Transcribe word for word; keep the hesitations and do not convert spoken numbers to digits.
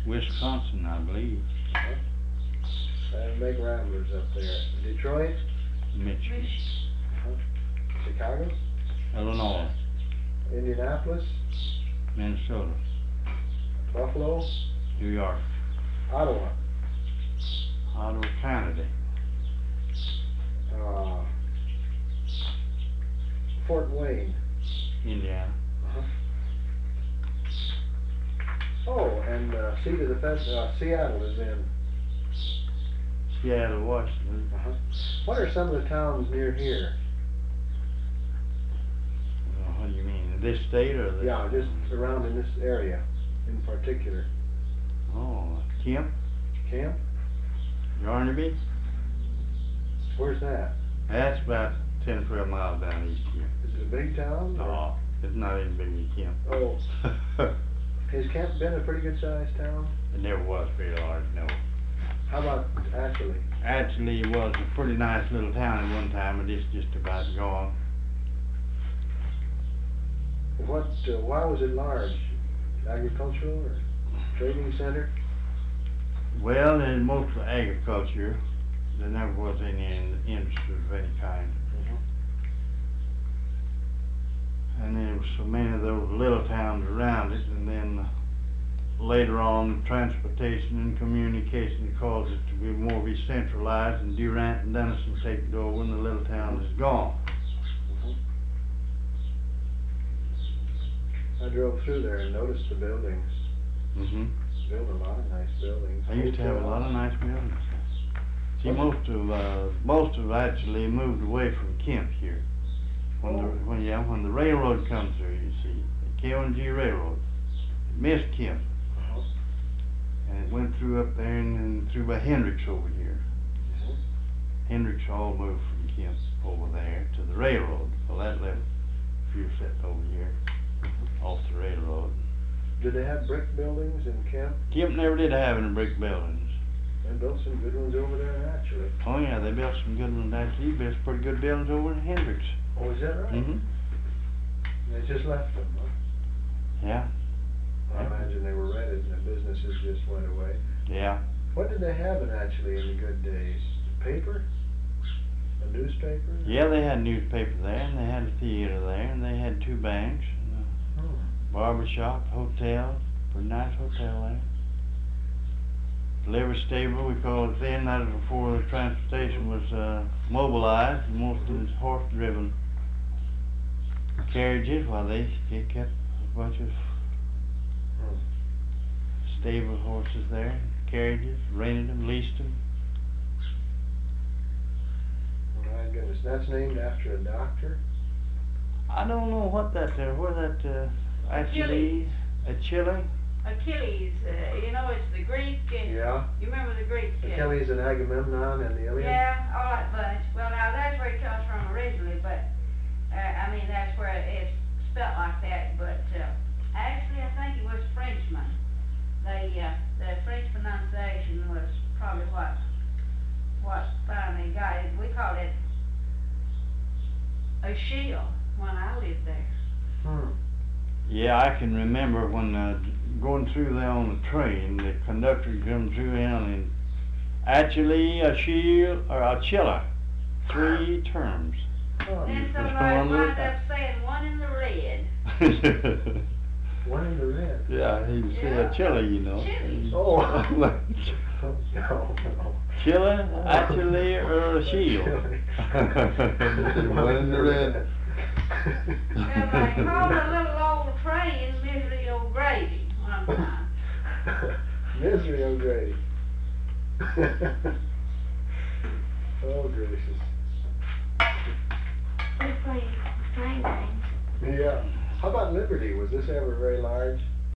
Wisconsin, I believe. Uh-huh. And big ramblers up there. Detroit? Michigan. Uh-huh. Chicago? Illinois. Indianapolis? Minnesota. Buffalo? New York. Ottawa? Ottawa, Canada. Uh, Fort Wayne? Indiana. Uh-huh. Oh, and uh, seat of the Fed, uh, Seattle is in. Seattle, Washington. Uh-huh. What are some of the towns near here? Well, what do you mean? This state or the? Yeah, just around in this area in particular. Oh, Kemp, Camp? Yarnaby. Where's that? That's about ten, twelve miles down east here. Is it a big town? or- No, it's not even big as Kemp. Oh, has Camp been a pretty good sized town? It never was very large, no. How about Ashley? Actually, it was a pretty nice little town at one time, but it's just about gone. What, uh, why was it large? Agricultural or trading center? Well, there's mostly agriculture. There never was any in- industry of any kind. And there was so many of those little towns around it, and then uh, later on, transportation and communication caused it to be more be centralized, and Durant and Denison take it over, and the little town is gone. I drove through there and noticed the buildings. Mm-hmm. Built a lot of nice buildings. I used to have a lot of nice buildings. See, most of uh, most of actually moved away from Kemp here. When the when yeah when the railroad comes through, you see, the K and G Railroad, it missed Kemp, Uh-huh. and it went through up there and, and through by Hendricks over here. Uh-huh. Hendricks all moved from Kemp over there to the railroad. Well, that left a few set over here off the railroad. Did they have brick buildings in Kemp? Kemp never did have any brick buildings. They built some good ones over there, actually. Oh yeah, they built some good ones actually. They built pretty good buildings over in Hendricks. Oh, is that right? Mm-hmm. They just left them, huh? Yeah, I imagine they were rented and the businesses just went away. yeah. What did they have in actually in the good days? Paper? A newspaper? Yeah, they had newspaper there, and they had a theater there, and they had two banks, and a Hmm. barber shop, hotel, pretty nice hotel there. Livery stable, we called it then. That was before the transportation was uh, mobilized, and most of it was horse-driven carriages. While they they kept a bunch of Hmm. stable horses there, carriages, rented them, leased them. My goodness, that's named after a doctor? I don't know what that there, where that uh, actually, a Chile. Achilles, uh, you know, it's the Greek. Uh, Yeah. You remember the Greek? Uh, Achilles and Agamemnon and the Iliad? Yeah, all that bunch. Well, now that's where it comes from originally, but uh, I mean that's where it's spelt like that. But uh, actually, I think it was Frenchman. They uh, the French pronunciation was probably what what finally got it. We called it a shield when I lived there. Hmm. Yeah, I can remember when uh, going through there on the train, the conductor come through in and actually a shield or a chiller, three terms. Oh. Then Just somebody one wound little- up saying one in the red. One in the red. Yeah, he would say Yeah. a chiller, you know. Chili. Oh. No, no. Chiller, actually, or a shield. One in the red. Well, they called a little old train Misery O'Grady one time. Misery O'Grady. Oh, gracious. We're playing train games. Yeah. How about Liberty? Was this ever very large?